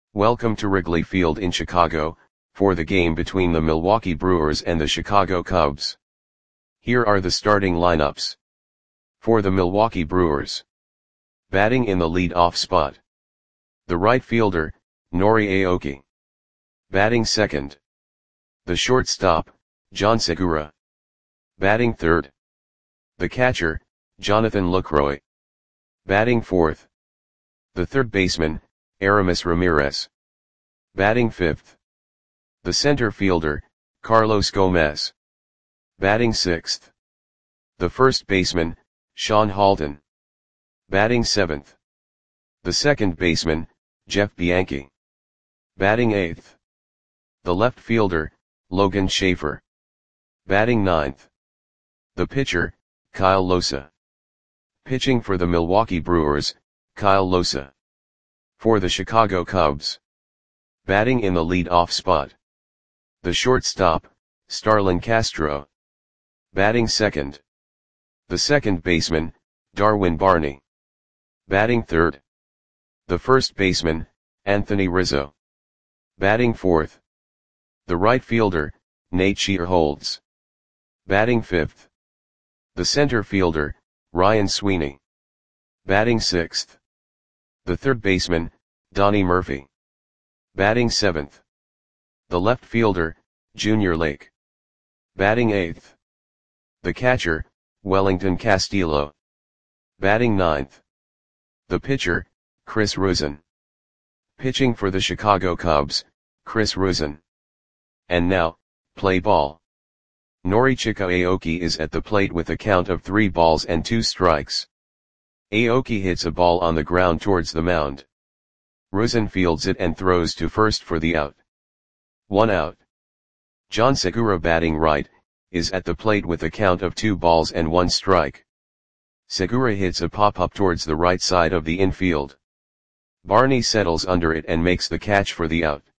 Welcome to Wrigley Field in Chicago, for the game between the Milwaukee Brewers and the Chicago Cubs. Here are the starting lineups. For the Milwaukee Brewers. Batting in the lead-off spot. The right fielder, Nori Aoki. Batting second. The shortstop, John Segura. Batting third. The catcher, Jonathan Lucroy. Batting fourth. The third baseman, Aramis Ramirez. Batting fifth. The center fielder, Carlos Gomez. Batting sixth. The first baseman, Sean Halton. Batting seventh. The second baseman, Jeff Bianchi. Batting eighth. The left fielder, Logan Schaefer. Batting ninth. The pitcher, Kyle Losa. Pitching for the Milwaukee Brewers, Kyle Losa. For the Chicago Cubs. Batting in the lead-off spot. The shortstop, Starlin Castro. Batting second. The second baseman, Darwin Barney. Batting third. The first baseman, Anthony Rizzo. Batting fourth. The right fielder, Nate Shearholtz. Batting fifth. The center fielder, Ryan Sweeney. Batting sixth. The third baseman, Donnie Murphy. Batting seventh. The left fielder, Junior Lake. Batting eighth. The catcher, Wellington Castillo. Batting ninth. The pitcher, Chris Rusin. Pitching for the Chicago Cubs, Chris Rusin. And now, play ball. Norichika Aoki is at the plate with a count of 3 balls and 2 strikes. Aoki hits a ball on the ground towards the mound. Rusin fields it and throws to first for the out. 1 out. John Segura, batting right, is at the plate with a count of 2 balls and 1 strike. Segura hits a pop-up towards the right side of the infield. Barney settles under it and makes the catch for the out.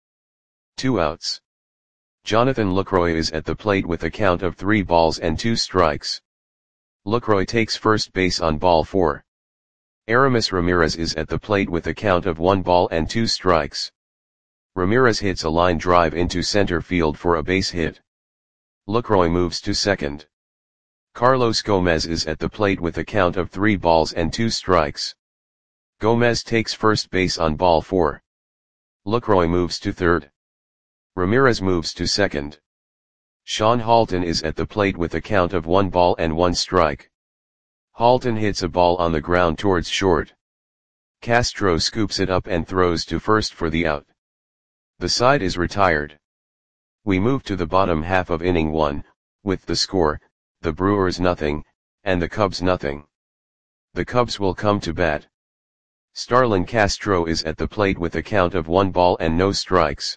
2 outs. Jonathan Lucroy is at the plate with a count of 3 balls and 2 strikes. Lucroy takes first base on ball 4. Aramis Ramirez is at the plate with a count of 1 ball and 2 strikes. Ramirez hits a line drive into center field for a base hit. Lucroy moves to second. Carlos Gomez is at the plate with a count of 3 balls and 2 strikes. Gomez takes first base on ball 4. Lucroy moves to third. Ramirez moves to second. Sean Halton is at the plate with a count of 1 ball and 1 strike. Halton hits a ball on the ground towards short. Castro scoops it up and throws to first for the out. The side is retired. We move to the bottom half of inning 1, with the score, the Brewers nothing, and the Cubs nothing. The Cubs will come to bat. Starlin Castro is at the plate with a count of 1 ball and no strikes.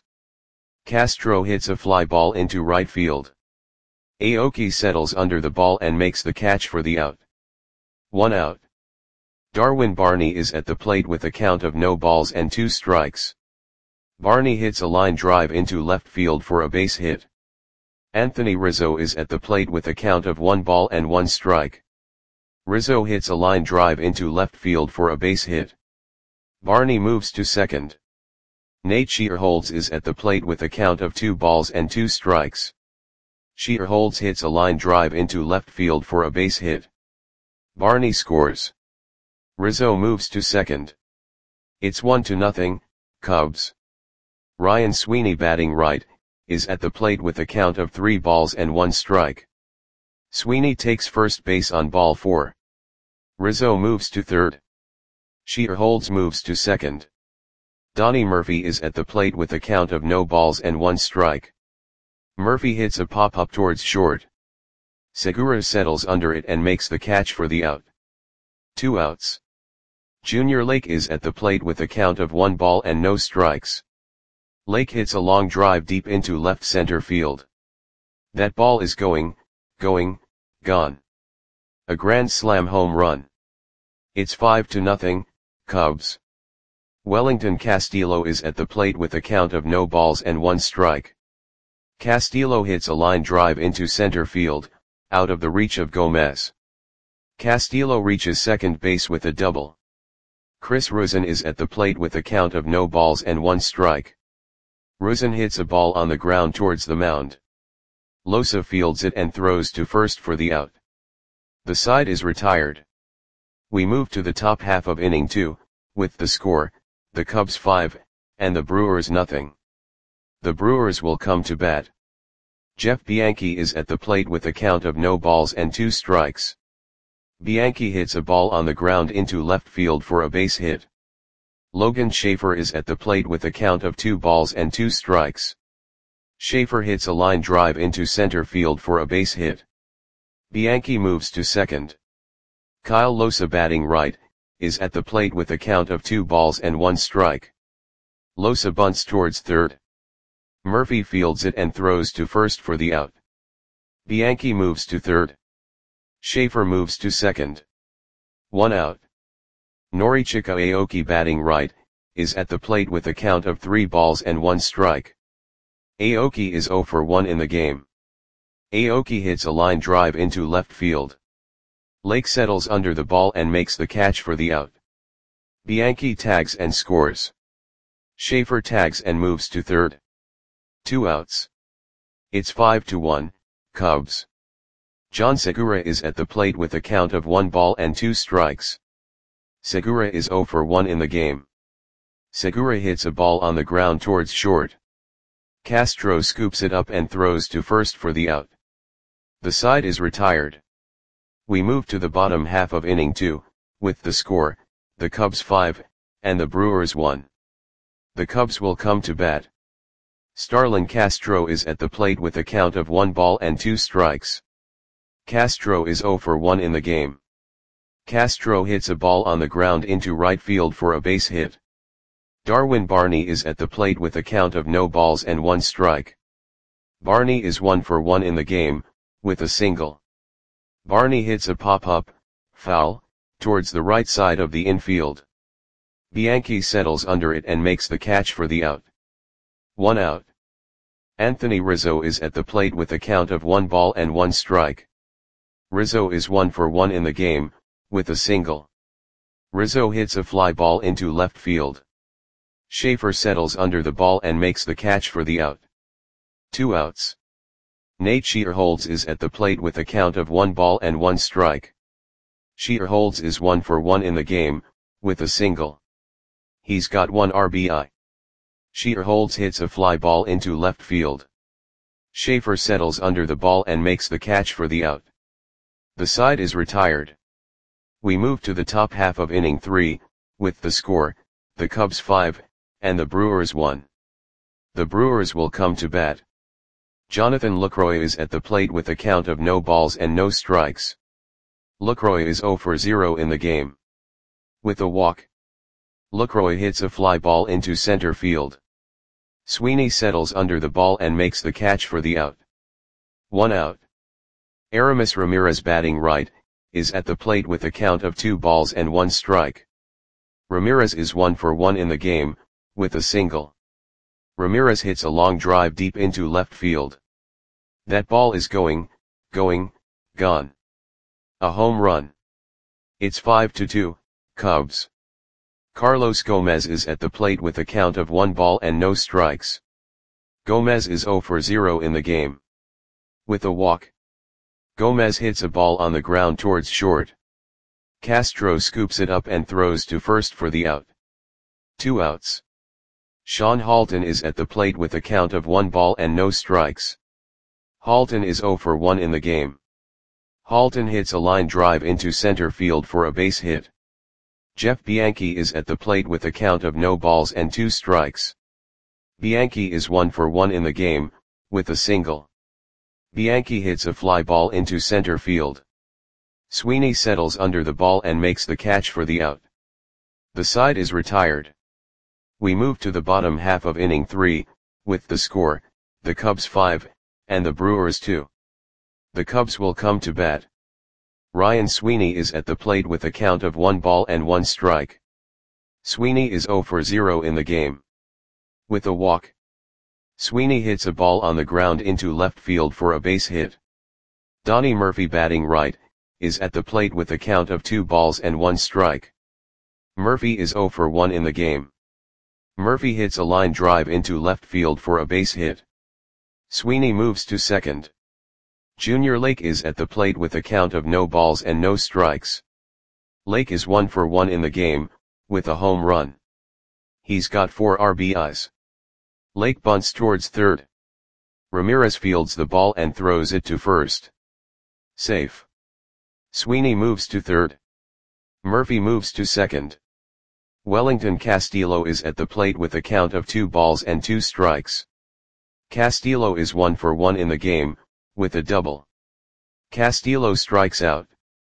Castro hits a fly ball into right field. Aoki settles under the ball and makes the catch for the out. 1 out. Darwin Barney is at the plate with a count of no balls and 2 strikes. Barney hits a line drive into left field for a base hit. Anthony Rizzo is at the plate with a count of 1 ball and 1 strike. Rizzo hits a line drive into left field for a base hit. Barney moves to second. Nate Shearholtz is at the plate with a count of 2 balls and 2 strikes. Shearholtz hits a line drive into left field for a base hit. Barney scores. Rizzo moves to second. It's 1-0, Cubs. Ryan Sweeney, batting right, is at the plate with a count of 3 balls and 1 strike. Sweeney takes first base on ball 4. Rizzo moves to third. Shearholtz moves to second. Donnie Murphy is at the plate with a count of no balls and 1 strike. Murphy hits a pop-up towards short. Segura settles under it and makes the catch for the out. 2 outs. Junior Lake is at the plate with a count of 1 ball and no strikes. Lake hits a long drive deep into left center field. That ball is gone. A grand slam home run. It's 5-0, Cubs. Wellington Castillo is at the plate with a count of no balls and 1 strike. Castillo hits a line drive into center field, out of the reach of Gomez. Castillo reaches second base with a double. Chris Rusin is at the plate with a count of no balls and 1 strike. Rusin hits a ball on the ground towards the mound. Losa fields it and throws to first for the out. The side is retired. We move to the top half of inning 2, with the score, the Cubs 5, and the Brewers nothing. The Brewers will come to bat. Jeff Bianchi is at the plate with a count of no balls and 2 strikes. Bianchi hits a ball on the ground into left field for a base hit. Logan Schaefer is at the plate with a count of 2 balls and 2 strikes. Schaefer hits a line drive into center field for a base hit. Bianchi moves to second. Kyle Losa, batting right, is at the plate with a count of 2 balls and 1 strike. Losa bunts towards third. Murphy fields it and throws to first for the out. Bianchi moves to third. Schaefer moves to second. 1 out. Norichika Aoki, batting right, is at the plate with a count of 3 balls and 1 strike. Aoki is 0 for 1 in the game. Aoki hits a line drive into left field. Lake settles under the ball and makes the catch for the out. Bianchi tags and scores. Schaefer tags and moves to third. 2 outs. It's 5-1, Cubs. John Segura is at the plate with a count of 1 ball and 2 strikes. Segura is 0 for 1 in the game. Segura hits a ball on the ground towards short. Castro scoops it up and throws to first for the out. The side is retired. We move to the bottom half of inning 2, with the score, the Cubs 5, and the Brewers 1. The Cubs will come to bat. Starlin Castro is at the plate with a count of 1 ball and 2 strikes. Castro is 0 for 1 in the game. Castro hits a ball on the ground into right field for a base hit. Darwin Barney is at the plate with a count of no balls and 1 strike. Barney is 1 for 1 in the game, with a single. Barney hits a pop-up, foul, towards the right side of the infield. Bianchi settles under it and makes the catch for the out. 1 out. Anthony Rizzo is at the plate with a count of 1 ball and 1 strike. Rizzo is 1 for 1 in the game, with a single. Rizzo hits a fly ball into left field. Schaefer settles under the ball and makes the catch for the out. 2 outs. Nate Shearholtz is at the plate with a count of 1 ball and 1 strike. Shearholtz is 1 for 1 in the game, with a single. He's got 1 RBI. Shearholtz hits a fly ball into left field. Schaefer settles under the ball and makes the catch for the out. The side is retired. We move to the top half of inning 3, with the score, the Cubs 5, and the Brewers 1. The Brewers will come to bat. Jonathan Lucroy is at the plate with a count of no balls and no strikes. Lucroy is 0 for 0 in the game. With a walk. Lucroy hits a fly ball into center field. Sweeney settles under the ball and makes the catch for the out. 1 out. Aramis Ramirez, batting right, is at the plate with a count of 2 balls and 1 strike. Ramirez is 1 for 1 in the game, with a single. Ramirez hits a long drive deep into left field. That ball is gone. A home run. It's 5-2, Cubs. Carlos Gomez is at the plate with a count of 1 ball and no strikes. Gomez is 0 for 0 in the game. With a walk. Gomez hits a ball on the ground towards short. Castro scoops it up and throws to first for the out. 2 outs. Sean Halton is at the plate with a count of 1 ball and no strikes. Halton is 0 for 1 in the game. Halton hits a line drive into center field for a base hit. Jeff Bianchi is at the plate with a count of no balls and 2 strikes. Bianchi is 1 for 1 in the game, with a single. Bianchi hits a fly ball into center field. Sweeney settles under the ball and makes the catch for the out. The side is retired. We move to the bottom half of inning 3, with the score, the Cubs 5, and the Brewers 2. The Cubs will come to bat. Ryan Sweeney is at the plate with a count of 1 ball and 1 strike. Sweeney is 0 for 0 in the game. With a walk. Sweeney hits a ball on the ground into left field for a base hit. Donnie Murphy, batting right, is at the plate with a count of 2 balls and 1 strike. Murphy is 0 for 1 in the game. Murphy hits a line drive into left field for a base hit. Sweeney moves to second. Junior Lake is at the plate with a count of no balls and no strikes. Lake is 1 for 1 in the game, with a home run. He's got 4 RBIs. Lake bunts towards third. Ramirez fields the ball and throws it to first. Safe. Sweeney moves to third. Murphy moves to second. Wellington Castillo is at the plate with a count of 2 balls and 2 strikes. Castillo is 1 for 1 in the game, with a double. Castillo strikes out.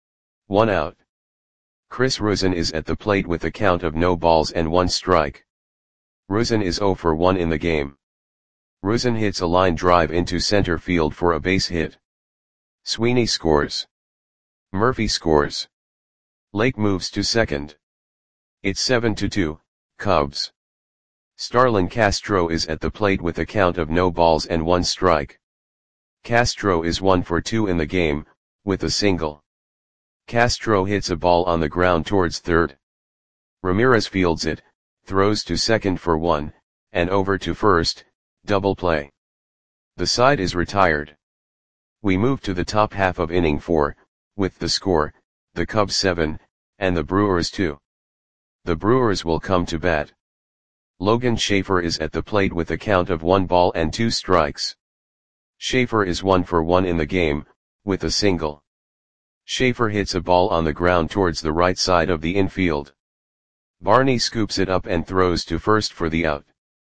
1 out. Chris Ruzin is at the plate with a count of no balls and 1 strike. Ruzin is 0 for 1 in the game. Ruzin hits a line drive into center field for a base hit. Sweeney scores. Murphy scores. Lake moves to second. It's 7-2, Cubs. Starlin Castro is at the plate with a count of no balls and 1 strike. Castro is 1 for 2 in the game, with a single. Castro hits a ball on the ground towards third. Ramirez fields it, throws to second for 1, and over to first, double play. The side is retired. We move to the top half of inning 4, with the score, the Cubs 7, and the Brewers 2. The Brewers will come to bat. Logan Schaefer is at the plate with a count of 1 ball and 2 strikes. Schaefer is 1 for 1 in the game, with a single. Schaefer hits a ball on the ground towards the right side of the infield. Barney scoops it up and throws to first for the out.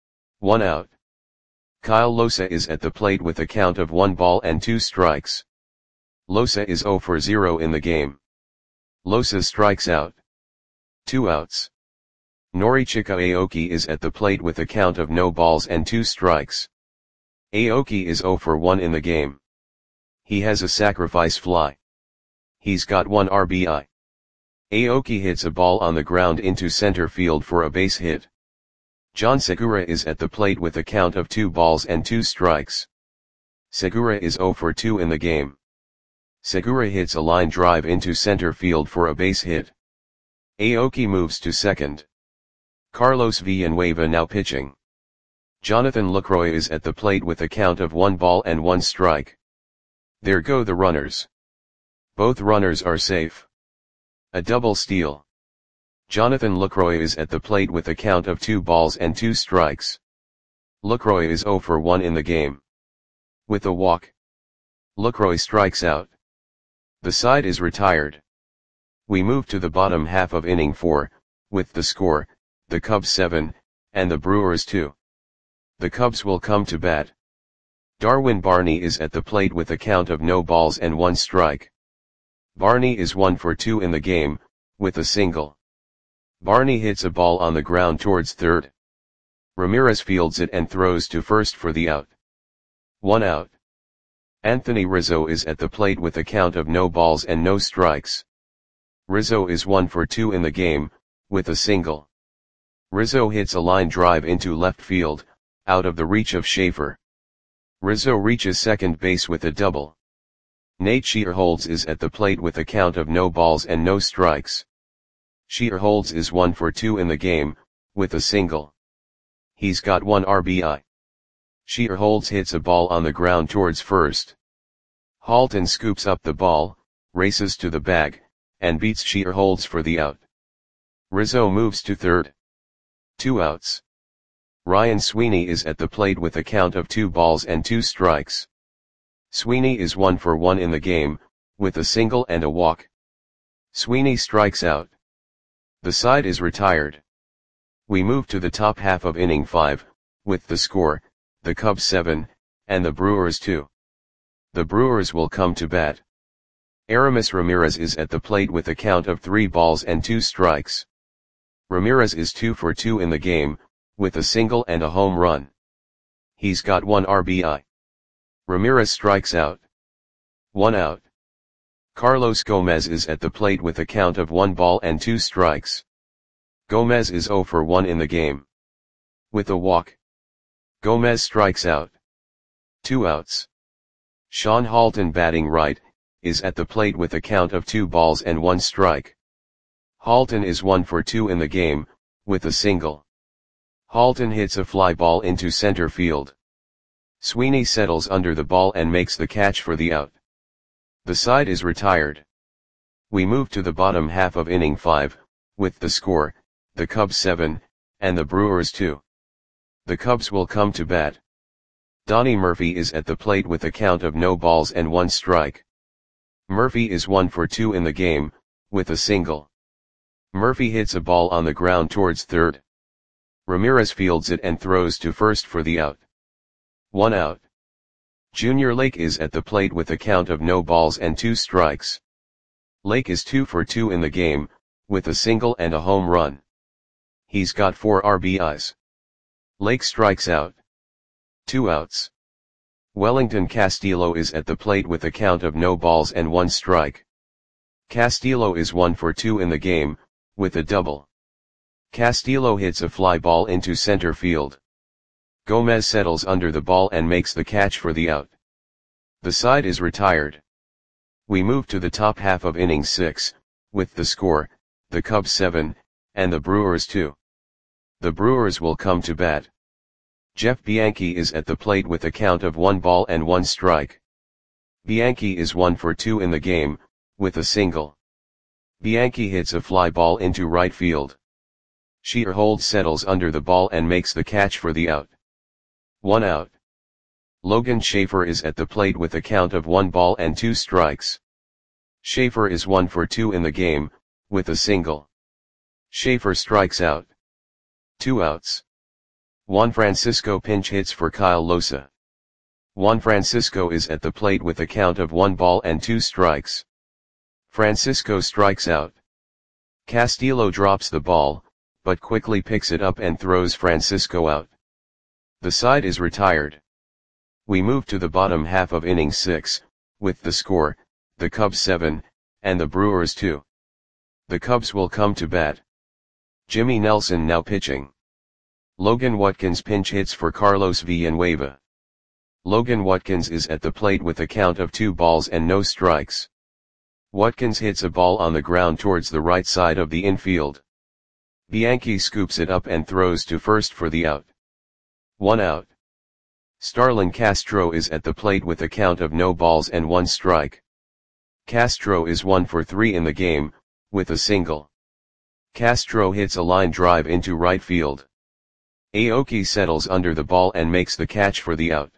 1 out. Kyle Losa is at the plate with a count of 1 ball and 2 strikes. Losa is 0 for 0 in the game. Losa strikes out. 2 outs. Norichika Aoki is at the plate with a count of no balls and 2 strikes. Aoki is 0 for 1 in the game. He has a sacrifice fly. He's got 1 RBI. Aoki hits a ball on the ground into center field for a base hit. John Segura is at the plate with a count of 2 balls and 2 strikes. Segura is 0 for 2 in the game. Segura hits a line drive into center field for a base hit. Aoki moves to second. Carlos Villanueva now pitching. Jonathan Lucroy is at the plate with a count of 1 ball and 1 strike. There go the runners. Both runners are safe. A double steal. Jonathan Lucroy is at the plate with a count of 2 balls and 2 strikes. Lucroy is 0 for 1 in the game. With a walk. Lucroy strikes out. The side is retired. We move to the bottom half of inning 4, with the score, the Cubs 7, and the Brewers 2. The Cubs will come to bat. Darwin Barney is at the plate with a count of no balls and 1 strike. Barney is 1 for 2 in the game, with a single. Barney hits a ball on the ground towards third. Ramirez fields it and throws to first for the out. 1 out. Anthony Rizzo is at the plate with a count of no balls and no strikes. Rizzo is 1 for 2 in the game, with a single. Rizzo hits a line drive into left field, out of the reach of Schaefer. Rizzo reaches second base with a double. Nate Shearholtz is at the plate with a count of no balls and no strikes. Shearholtz is 1 for 2 in the game, with a single. He's got 1 RBI. Shearholtz hits a ball on the ground towards first. Halton scoops up the ball, races to the bag, and beats Shearholtz for the out. Rizzo moves to third. 2 outs. Ryan Sweeney is at the plate with a count of 2 balls and 2 strikes. Sweeney is 1 for 1 in the game, with a single and a walk. Sweeney strikes out. The side is retired. We move to the top half of inning 5, with the score, the Cubs 7, and the Brewers 2. The Brewers will come to bat. Aramis Ramirez is at the plate with a count of 3 balls and 2 strikes. Ramirez is 2 for 2 in the game, with a single and a home run. He's got 1 RBI. Ramirez strikes out. 1 out. Carlos Gomez is at the plate with a count of 1 ball and 2 strikes. Gomez is 0 for 1 in the game. With a walk. Gomez strikes out. 2 outs. Sean Halton batting right, is at the plate with a count of 2 balls and 1 strike. Halton is 1 for 2 in the game, with a single. Halton hits a fly ball into center field. Sweeney settles under the ball and makes the catch for the out. The side is retired. We move to the bottom half of inning 5, with the score, the Cubs 7, and the Brewers 2. The Cubs will come to bat. Donnie Murphy is at the plate with a count of no balls and 1 strike. Murphy is 1 for 2 in the game, with a single. Murphy hits a ball on the ground towards third. Ramirez fields it and throws to first for the out. 1 out. Junior Lake is at the plate with a count of no balls and 2 strikes. Lake is 2 for 2 in the game, with a single and a home run. He's got 4 RBIs. Lake strikes out. 2 outs. Wellington Castillo is at the plate with a count of no balls and 1 strike. Castillo is 1 for 2 in the game, with a double. Castillo hits a fly ball into center field. Gomez settles under the ball and makes the catch for the out. The side is retired. We move to the top half of inning 6, with the score, the Cubs 7, and the Brewers 2. The Brewers will come to bat. Jeff Bianchi is at the plate with a count of 1 ball and 1 strike. Bianchi is 1 for 2 in the game, with a single. Bianchi hits a fly ball into right field. Shearhold settles under the ball and makes the catch for the out. 1 out. Logan Schaefer is at the plate with a count of 1 ball and 2 strikes. Schaefer is 1 for 2 in the game, with a single. Schaefer strikes out. 2 outs. Juan Francisco pinch hits for Kyle Losa. Juan Francisco is at the plate with a count of 1 ball and 2 strikes. Francisco strikes out. Castillo drops the ball, but quickly picks it up and throws Francisco out. The side is retired. We move to the bottom half of inning 6, with the score, the Cubs 7, and the Brewers 2. The Cubs will come to bat. Jimmy Nelson now pitching. Logan Watkins pinch hits for Carlos Villanueva. Logan Watkins is at the plate with a count of 2 balls and no strikes. Watkins hits a ball on the ground towards the right side of the infield. Bianchi scoops it up and throws to first for the out. 1 out. Starlin Castro is at the plate with a count of no balls and 1 strike. Castro is 1 for 3 in the game, with a single. Castro hits a line drive into right field. Aoki settles under the ball and makes the catch for the out.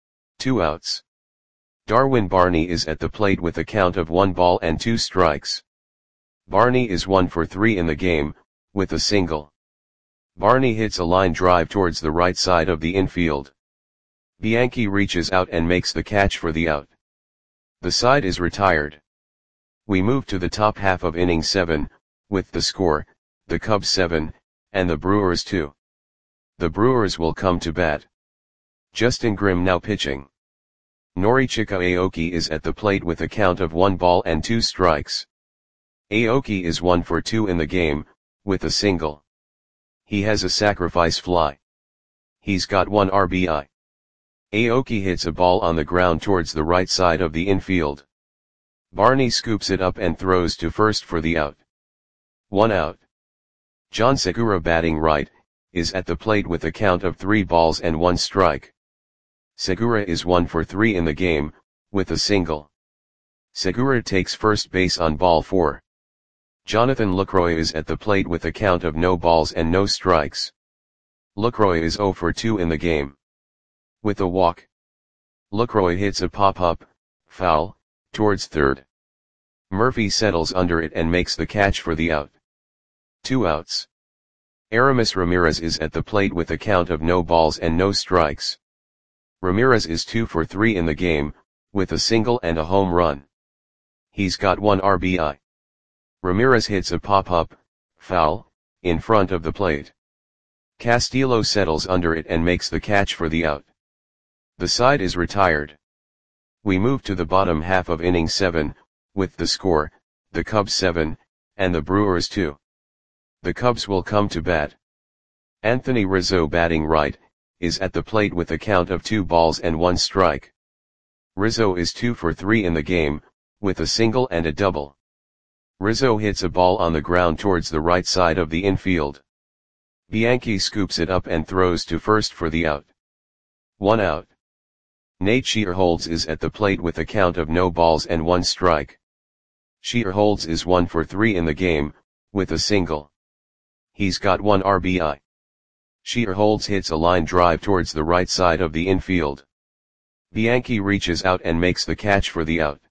2 outs. Darwin Barney is at the plate with a count of 1 ball and 2 strikes. Barney is 1 for 3 in the game, with a single. Barney hits a line drive towards the right side of the infield. Bianchi reaches out and makes the catch for the out. The side is retired. We move to the top half of inning 7, with the score, the Cubs 7, and the Brewers 2. The Brewers will come to bat. Justin Grimm now pitching. Norichika Aoki is at the plate with a count of 1 ball and 2 strikes. Aoki is 1 for 2 in the game, with a single. He has a sacrifice fly. He's got 1 RBI. Aoki hits a ball on the ground towards the right side of the infield. Barney scoops it up and throws to first for the out. 1 out. John Segura batting right, is at the plate with a count of 3 balls and 1 strike. Segura is 1 for 3 in the game, with a single. Segura takes first base on ball 4. Jonathan Lucroy is at the plate with a count of no balls and no strikes. Lucroy is 0 for 2 in the game. With a walk. Lucroy hits a pop-up, foul, towards third. Murphy settles under it and makes the catch for the out. 2 outs. Aramis Ramirez is at the plate with a count of no balls and no strikes. Ramirez is 2 for 3 in the game, with a single and a home run. He's got 1 RBI. Ramirez hits a pop-up, foul, in front of the plate. Castillo settles under it and makes the catch for the out. The side is retired. We move to the bottom half of inning 7, with the score, the Cubs 7, and the Brewers 2. The Cubs will come to bat. Anthony Rizzo batting right, is at the plate with a count of 2 balls and 1 strike. Rizzo is 2 for 3 in the game, with a single and a double. Rizzo hits a ball on the ground towards the right side of the infield. Bianchi scoops it up and throws to first for the out. 1 out. Nate Scheerholz is at the plate with a count of no balls and 1 strike. Scheerholz is 1 for 3 in the game, with a single. He's got 1 RBI. Scheerholz hits a line drive towards the right side of the infield. Bianchi reaches out and makes the catch for the out.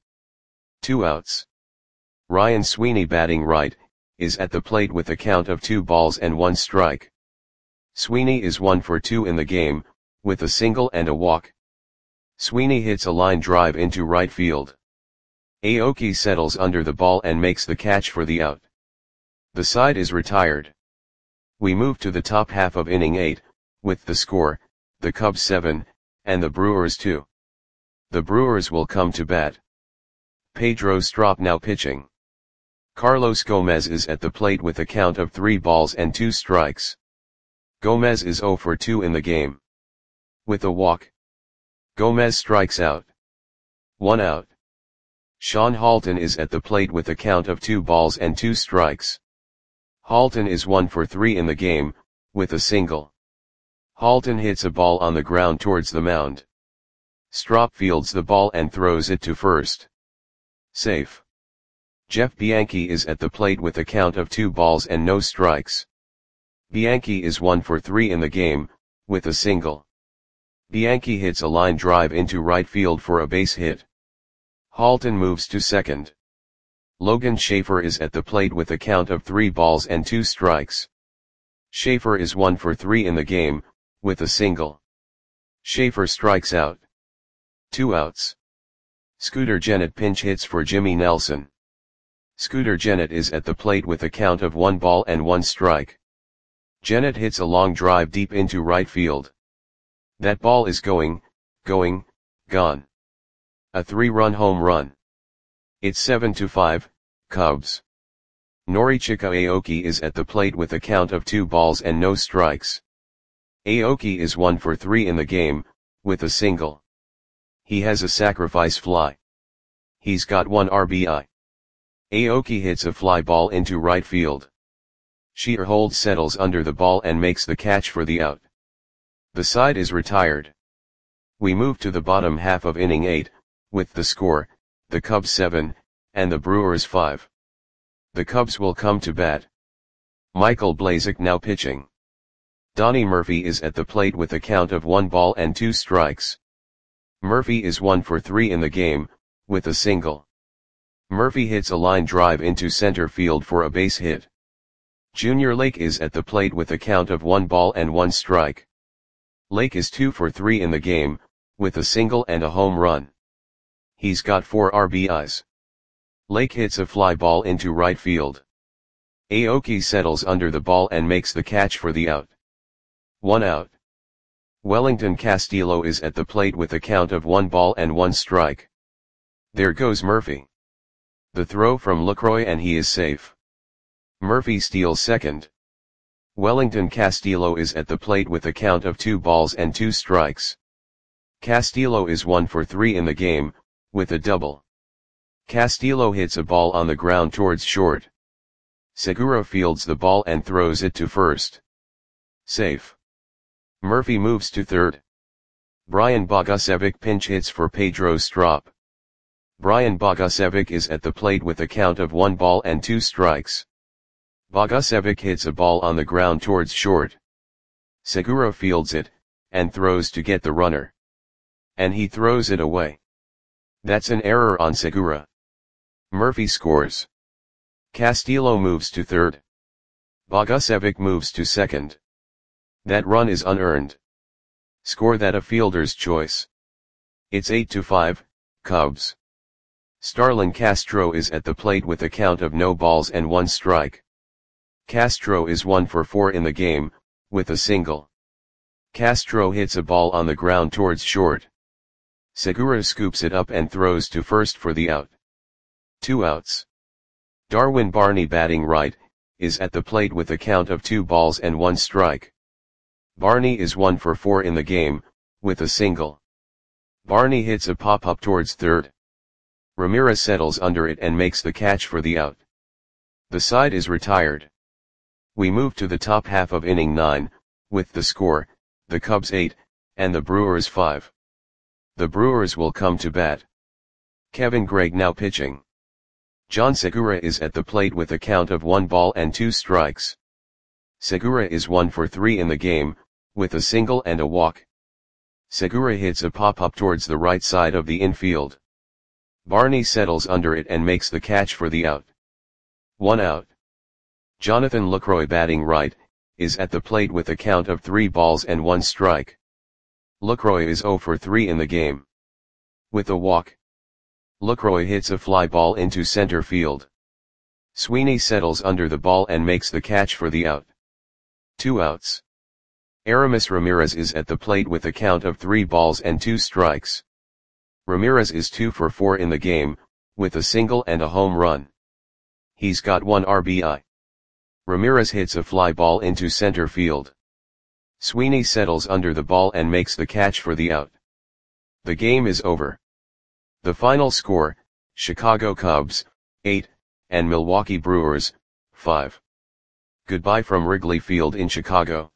2 outs. Ryan Sweeney, batting right, is at the plate with a count of 2 balls and 1 strike. Sweeney is 1 for 2 in the game, with a single and a walk. Sweeney hits a line drive into right field. Aoki settles under the ball and makes the catch for the out. The side is retired. We move to the top half of inning 8, with the score, the Cubs 7, and the Brewers 2. The Brewers will come to bat. Pedro Strop now pitching. Carlos Gomez is at the plate with a count of 3 balls and 2 strikes. Gomez is 0 for 2 in the game. With a walk. Gomez strikes out. 1 out. Sean Halton is at the plate with a count of 2 balls and 2 strikes. Halton is 1 for 3 in the game, with a single. Halton hits a ball on the ground towards the mound. Strop fields the ball and throws it to first. Safe. Jeff Bianchi is at the plate with a count of 2 balls and no strikes. Bianchi is 1 for 3 in the game, with a single. Bianchi hits a line drive into right field for a base hit. Halton moves to second. Logan Schaefer is at the plate with a count of 3 balls and 2 strikes. Schaefer is 1 for 3 in the game, with a single. Schaefer strikes out. 2 outs. Scooter Gennett pinch hits for Jimmy Nelson. Scooter Gennett is at the plate with a count of 1 ball and 1 strike. Gennett hits a long drive deep into right field. That ball is gone. A 3-run home run. It's 7-5, Cubs. Norichika Aoki is at the plate with a count of 2 balls and no strikes. Aoki is 1 for 3 in the game, with a single. He has a sacrifice fly. He's got 1 RBI. Aoki hits a fly ball into right field. Scheerholz settles under the ball and makes the catch for the out. The side is retired. We move to the bottom half of inning 8, with the score, the Cubs 7, and the Brewers 5. The Cubs will come to bat. Michael Blazek now pitching. Donnie Murphy is at the plate with a count of 1 ball and 2 strikes. Murphy is 1 for 3 in the game, with a single. Murphy hits a line drive into center field for a base hit. Junior Lake is at the plate with a count of 1 ball and 1 strike. Lake is 2 for 3 in the game, with a single and a home run. He's got 4 RBIs. Lake hits a fly ball into right field. Aoki settles under the ball and makes the catch for the out. 1 out. Wellington Castillo is at the plate with a count of 1 ball and 1 strike. There goes Murphy. The throw from LaCroix and he is safe. Murphy steals second. Wellington Castillo is at the plate with a count of 2 balls and 2 strikes. Castillo is 1 for 3 in the game, with a double. Castillo hits a ball on the ground towards short. Segura fields the ball and throws it to first. Safe. Murphy moves to third. Brian Bogusevic pinch hits for Pedro Strop. Brian Bogusevic is at the plate with a count of 1 ball and 2 strikes. Bogusevic hits a ball on the ground towards short. Segura fields it, and throws to get the runner. And he throws it away. That's an error on Segura. Murphy scores. Castillo moves to third. Bogusevic moves to second. That run is unearned. Score that a fielder's choice. It's 8-5, Cubs. Starlin Castro is at the plate with a count of no balls and 1 strike. Castro is 1 for 4 in the game, with a single. Castro hits a ball on the ground towards short. Segura scoops it up and throws to first for the out. 2 outs. Darwin Barney, batting right, is at the plate with a count of 2 balls and 1 strike. Barney is 1 for 4 in the game, with a single. Barney hits a pop-up towards third. Ramirez settles under it and makes the catch for the out. The side is retired. We move to the top half of inning 9, with the score, the Cubs 8, and the Brewers 5. The Brewers will come to bat. Kevin Gregg now pitching. John Segura is at the plate with a count of 1 ball and 2 strikes. Segura is 1 for 3 in the game, with a single and a walk. Segura hits a pop-up towards the right side of the infield. Barney settles under it and makes the catch for the out. 1 out. Jonathan Lucroy, batting right, is at the plate with a count of 3 balls and 1 strike. Lucroy is 0 for 3 in the game. With a walk, Lucroy hits a fly ball into center field. Sweeney settles under the ball and makes the catch for the out. 2 outs. Aramis Ramirez is at the plate with a count of 3 balls and 2 strikes. Ramirez is 2 for 4 in the game, with a single and a home run. He's got 1 RBI. Ramirez hits a fly ball into center field. Sweeney settles under the ball and makes the catch for the out. The game is over. The final score, Chicago Cubs, 8, and Milwaukee Brewers, 5. Goodbye from Wrigley Field in Chicago.